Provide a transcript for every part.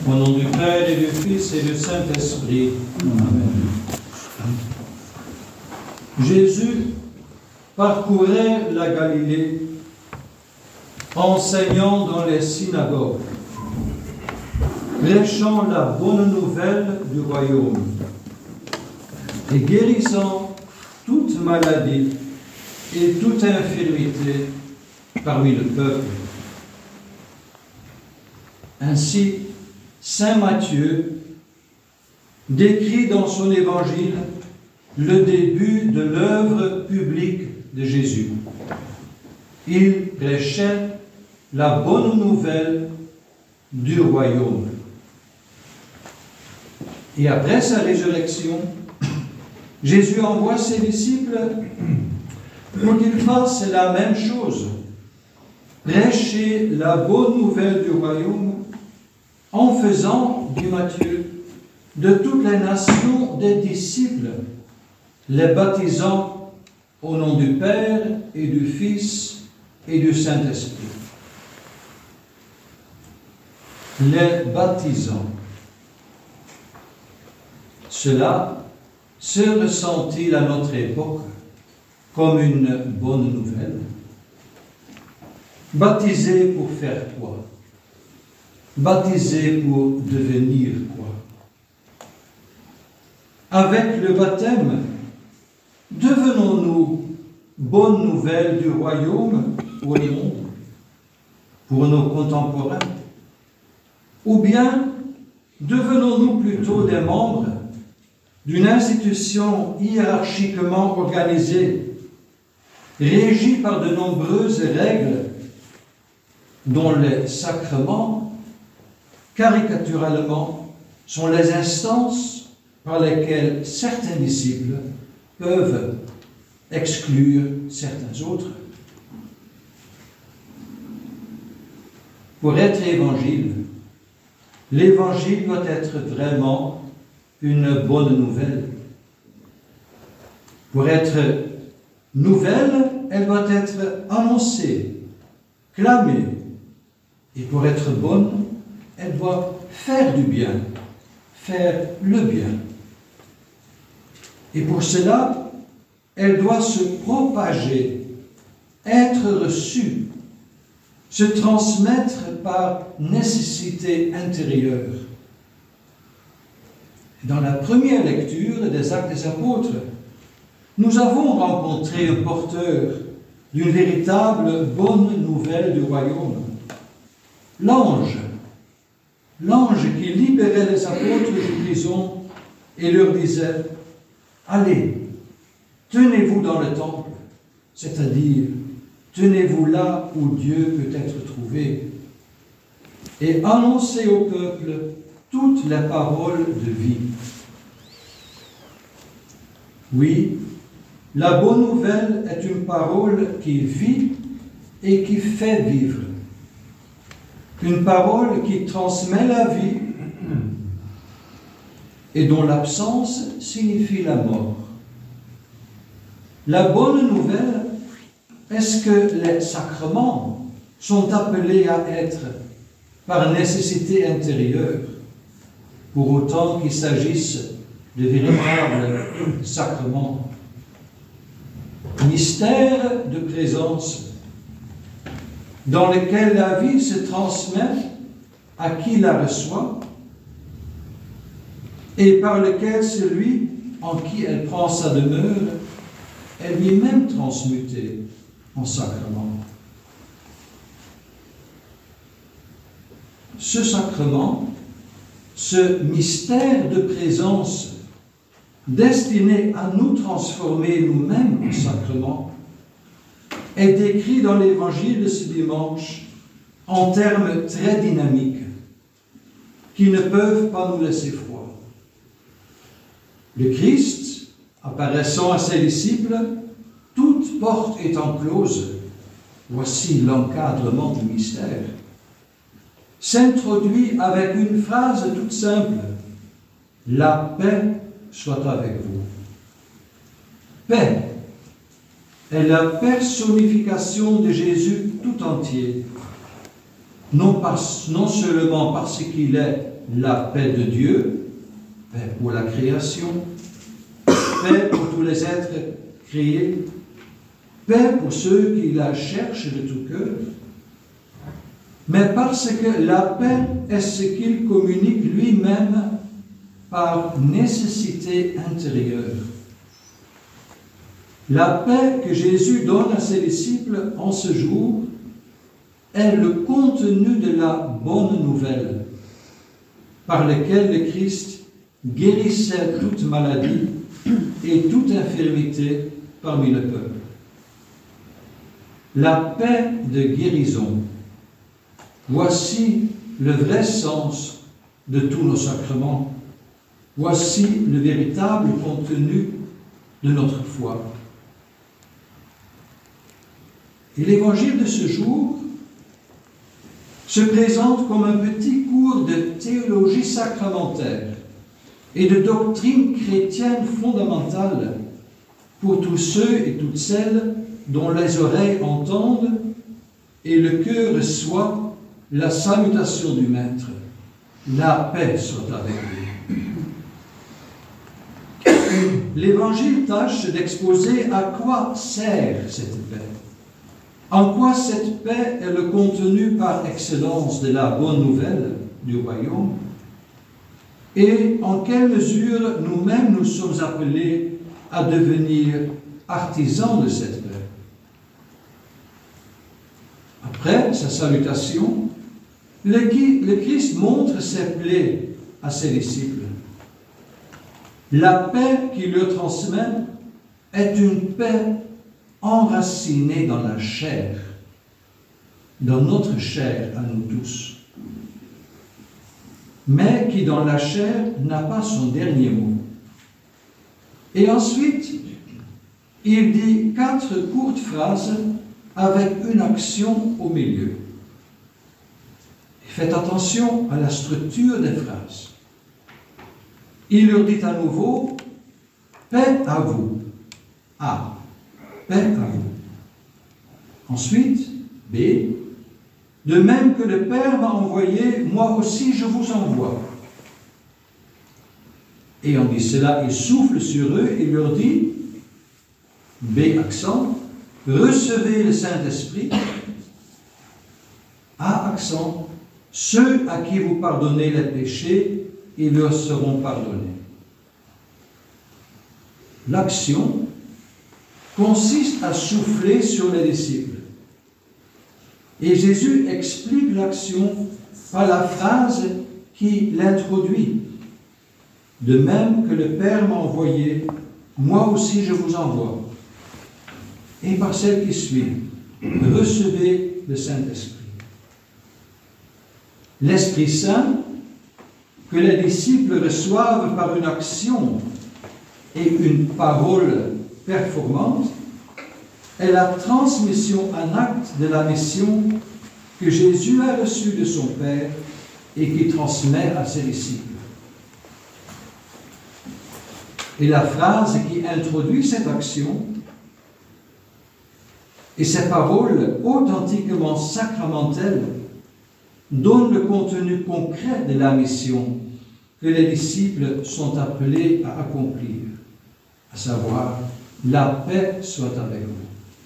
Au nom du Père et du Fils et du Saint-Esprit. Amen. Jésus parcourait la Galilée, enseignant dans les synagogues, prêchant la bonne nouvelle du royaume et guérissant toute maladie et toute infirmité parmi le peuple. Ainsi, Saint Matthieu décrit dans son évangile le début de l'œuvre publique de Jésus. Il prêchait la bonne nouvelle du royaume. Et après sa résurrection, Jésus envoie ses disciples pour qu'ils fassent la même chose, prêcher la bonne nouvelle du royaume en faisant, dit Matthieu, de toutes les nations des disciples, les baptisant au nom du Père et du Fils et du Saint-Esprit. Les baptisant. Cela se ressentit à notre époque comme une bonne nouvelle. Baptiser pour faire quoi? Baptiser pour devenir quoi? Avec le baptême, devenons-nous bonne nouvelle du royaume pour le monde, pour nos contemporains? Ou bien devenons-nous plutôt des membres d'une institution hiérarchiquement organisée, régie par de nombreuses règles, dont les sacrements, caricaturalement, sont les instances par lesquelles certains disciples peuvent exclure certains autres? Pour être évangile, l'évangile doit être vraiment une bonne nouvelle. Pour être nouvelle, elle doit être annoncée, clamée. Et pour être bonne, elle doit faire du bien, faire le bien. Et pour cela, elle doit se propager, être reçue, se transmettre par nécessité intérieure. Dans la première lecture des Actes des Apôtres, nous avons rencontré un porteur d'une véritable bonne nouvelle du royaume. L'ange qui libérait les apôtres de prison et leur disait « Allez, tenez-vous dans le temple, c'est-à-dire tenez-vous là où Dieu peut être trouvé, et annoncez au peuple toutes les paroles de vie. » Oui, la bonne nouvelle est une parole qui vit et qui fait vivre. Une parole qui transmet la vie et dont l'absence signifie la mort. La bonne nouvelle est que les sacrements sont appelés à être par nécessité intérieure, pour autant qu'il s'agisse de véritables sacrements. Mystère de présence dans lequel la vie se transmet à qui la reçoit et par lequel celui en qui elle prend sa demeure est lui-même transmuté en sacrement. Ce sacrement, ce mystère de présence destiné à nous transformer nous-mêmes en sacrement, est décrit dans l'évangile de ce dimanche en termes très dynamiques qui ne peuvent pas nous laisser froid. Le Christ, apparaissant à ses disciples, toute porte étant close, voici l'encadrement du mystère, s'introduit avec une phrase toute simple: « La paix soit avec vous. » Paix est la personnification de Jésus tout entier, non seulement parce qu'il est la paix de Dieu, paix pour la création, paix pour tous les êtres créés, paix pour ceux qui la cherchent de tout cœur, mais parce que la paix est ce qu'il communique lui-même par nécessité intérieure. La paix que Jésus donne à ses disciples en ce jour est le contenu de la bonne nouvelle par laquelle le Christ guérissait toute maladie et toute infirmité parmi le peuple. La paix de guérison, voici le vrai sens de tous nos sacrements. Voici le véritable contenu de notre foi. Et l'évangile de ce jour se présente comme un petit cours de théologie sacramentaire et de doctrine chrétienne fondamentale pour tous ceux et toutes celles dont les oreilles entendent et le cœur reçoit la salutation du Maître. La paix soit avec vous. L'Évangile tâche d'exposer à quoi sert cette paix. En quoi cette paix est le contenu par excellence de la bonne nouvelle du royaume et en quelle mesure nous-mêmes nous sommes appelés à devenir artisans de cette paix. Après sa salutation, le Christ montre ses plaies à ses disciples. La paix qu'il leur transmet est une paix enracinée dans la chair, dans notre chair à nous tous, mais qui dans la chair n'a pas son dernier mot. Et ensuite, il dit 4 courtes phrases avec une action au milieu. Faites attention à la structure des phrases. Il leur dit à nouveau, paix à vous. A, paix à vous. Ensuite, B, de même que le Père m'a envoyé, moi aussi je vous envoie. Et en dit cela, il souffle sur eux et leur dit, B accent, recevez le Saint-Esprit. A accent, ceux à qui vous pardonnez les péchés, ils leur seront pardonnés. L'action consiste à souffler sur les disciples. Et Jésus explique l'action par la phrase qui l'introduit. De même que le Père m'a envoyé, moi aussi je vous envoie. Et par celle qui suit, recevez le Saint-Esprit. L'Esprit Saint, que les disciples reçoivent par une action et une parole performante, est la transmission en acte de la mission que Jésus a reçue de son Père et qui transmet à ses disciples. Et la phrase qui introduit cette action et ces paroles authentiquement sacramentelles donne le contenu concret de la mission que les disciples sont appelés à accomplir, à savoir, la paix soit avec vous.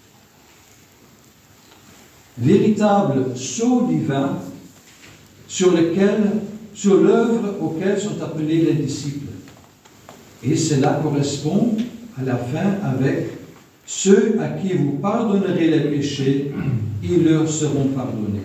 Véritable sceau divin sur l'œuvre auquel sont appelés les disciples. Et cela correspond à la fin avec ceux à qui vous pardonnerez les péchés, ils leur seront pardonnés.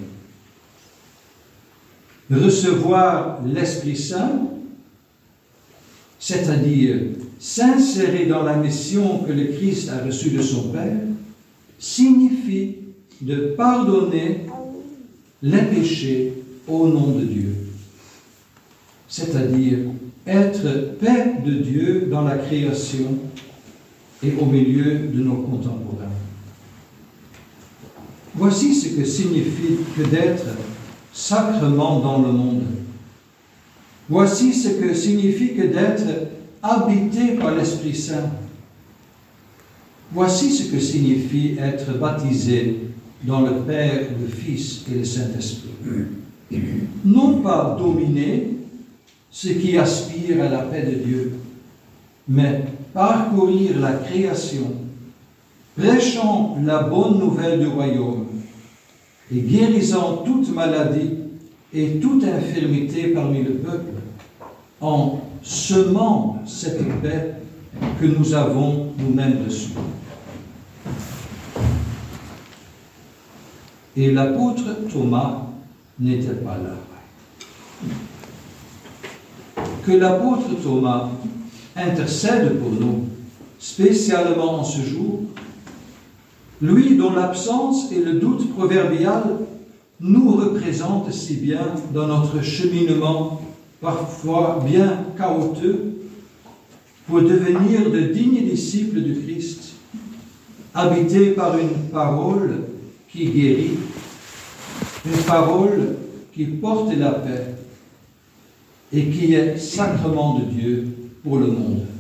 Recevoir l'Esprit Saint, c'est-à-dire s'insérer dans la mission que le Christ a reçue de son Père, signifie de pardonner les péchés au nom de Dieu. C'est-à-dire être paix de Dieu dans la création et au milieu de nos contemporains. Voici ce que signifie que d'être sacrement dans le monde. Voici ce que signifie que d'être habité par l'Esprit Saint. Voici ce que signifie être baptisé dans le Père, le Fils et le Saint-Esprit. Non pas dominer, ceux qui aspirent à la paix de Dieu, mais parcourir la création, prêchant la bonne nouvelle du royaume et guérissant toute maladie et toute infirmité parmi le peuple, en semant cette paix que nous avons nous-mêmes reçue. Et l'apôtre Thomas n'était pas là. Que l'apôtre Thomas intercède pour nous, spécialement en ce jour, lui dont l'absence et le doute proverbial nous représentent si bien dans notre cheminement, parfois bien chaotique, pour devenir de dignes disciples du Christ, habités par une parole qui guérit, une parole qui porte la paix et qui est sacrement de Dieu pour le monde.